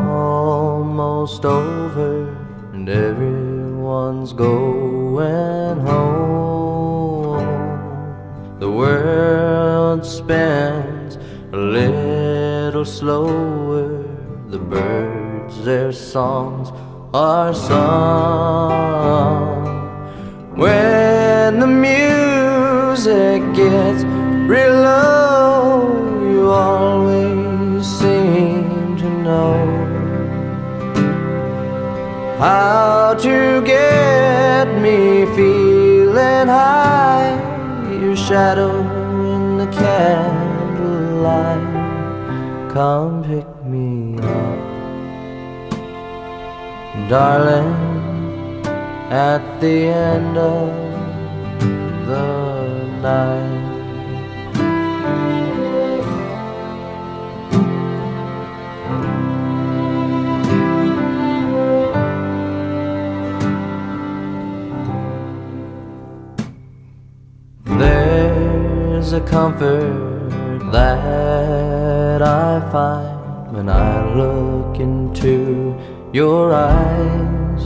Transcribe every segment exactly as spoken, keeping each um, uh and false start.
almost over and everyone's going home. The world spins a little slower. The birds, their songs are sung. When the music gets real low, you always seem to know how to get me feeling high. Your shadow in the candlelight, come pick me up, darling, at the end of the night. There's a comfort that I find when I look into your eyes.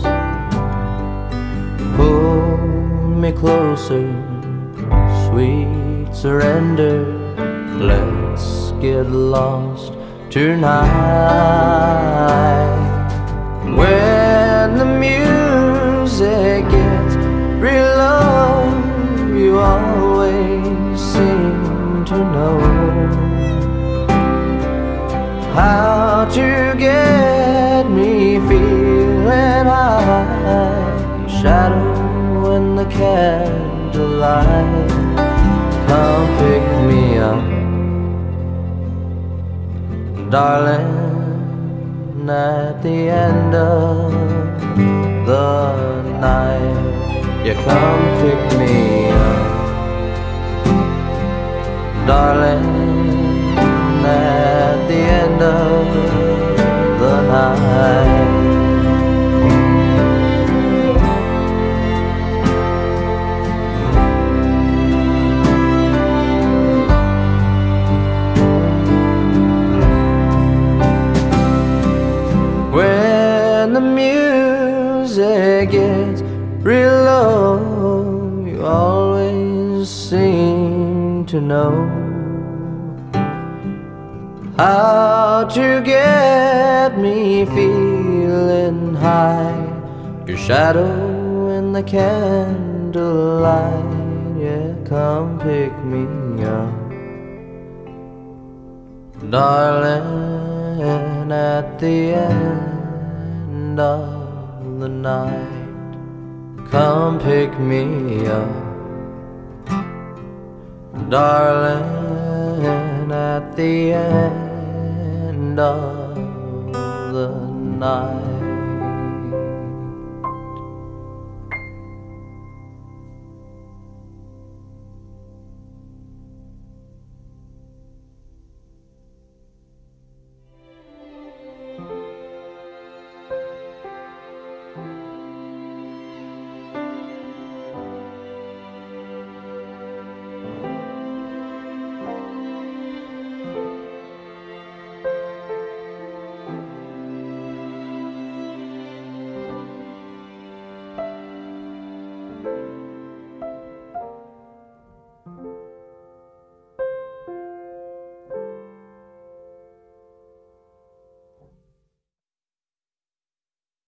Pull me closer, sweet surrender. Let's get lost tonight. When the music gets real low, you always seem to know how to get me feeling high. Shadow in the candlelight, come pick me up, darling, at the end of the night. Yeah, come pick me up, darling, at the end of the night. When the music gets real low, you always seem to know how to get me feeling high. Your shadow in the candlelight, yeah, come pick me up, darling, at the end of the night. Come pick me up, darling, at the end of the night.